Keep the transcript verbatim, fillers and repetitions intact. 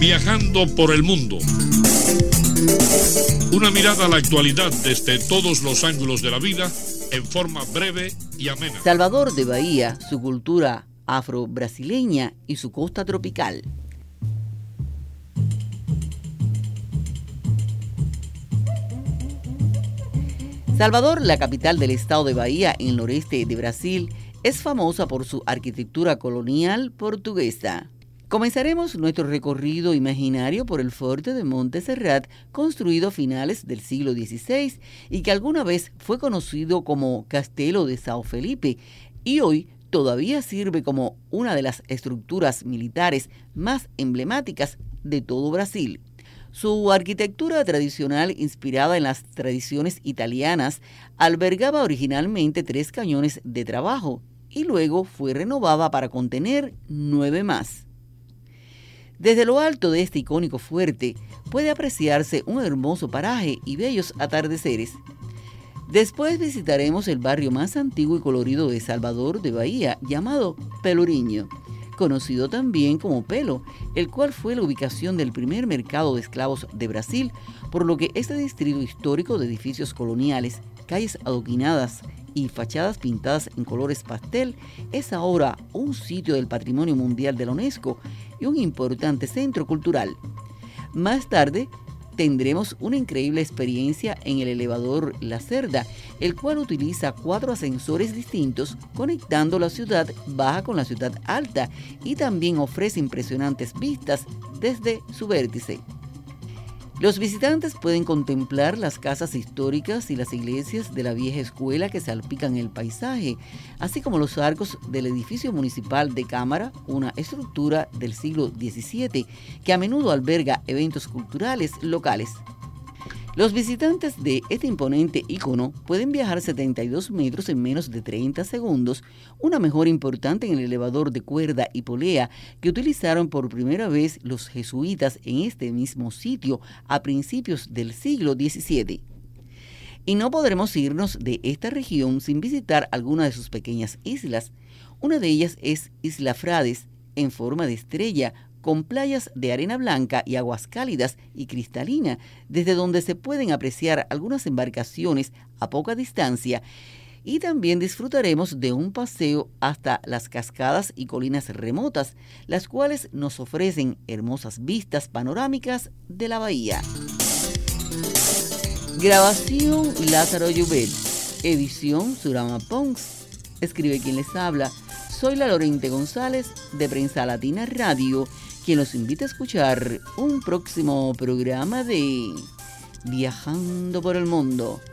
Viajando por el mundo. Una mirada a la actualidad desde todos los ángulos de la vida en forma breve y amena. Salvador de Bahía, su cultura afro-brasileña y su costa tropical. Salvador, la capital del estado de Bahía en el noreste de Brasil, es famosa por su arquitectura colonial portuguesa. Comenzaremos nuestro recorrido imaginario por el fuerte de Montserrat, construido a finales del siglo dieciséis y que alguna vez fue conocido como Castelo de São Felipe y hoy todavía sirve como una de las estructuras militares más emblemáticas de todo Brasil. Su arquitectura tradicional, inspirada en las tradiciones italianas, albergaba originalmente tres cañones de trabajo y luego fue renovada para contener nueve más. Desde lo alto de este icónico fuerte puede apreciarse un hermoso paraje y bellos atardeceres. Después visitaremos el barrio más antiguo y colorido de Salvador de Bahía, llamado Pelourinho, conocido también como Pelo, el cual fue la ubicación del primer mercado de esclavos de Brasil, por lo que este distrito histórico de edificios coloniales, calles adoquinadas y fachadas pintadas en colores pastel es ahora un sitio del Patrimonio Mundial de la UNESCO y un importante centro cultural. Más tarde tendremos una increíble experiencia en el elevador La Cerda, el cual utiliza cuatro ascensores distintos conectando la ciudad baja con la ciudad alta y también ofrece impresionantes vistas desde su vértice. Los visitantes pueden contemplar las casas históricas y las iglesias de la vieja escuela que salpican el paisaje, así como los arcos del edificio municipal de Cámara, una estructura del siglo diecisiete que a menudo alberga eventos culturales locales. Los visitantes de este imponente ícono pueden viajar setenta y dos metros en menos de treinta segundos, una mejora importante en el elevador de cuerda y polea que utilizaron por primera vez los jesuitas en este mismo sitio a principios del siglo diecisiete. Y no podremos irnos de esta región sin visitar alguna de sus pequeñas islas. Una de ellas es Isla Frades, en forma de estrella, con playas de arena blanca y aguas cálidas y cristalina, desde donde se pueden apreciar algunas embarcaciones a poca distancia, y también disfrutaremos de un paseo hasta las cascadas y colinas remotas, las cuales nos ofrecen hermosas vistas panorámicas de la bahía. Grabación Lázaro Llubel, edición Surama Pons. Escribe quien les habla. Soy la Lorente González de Prensa Latina Radio, quien los invita a escuchar un próximo programa de Viajando por el Mundo.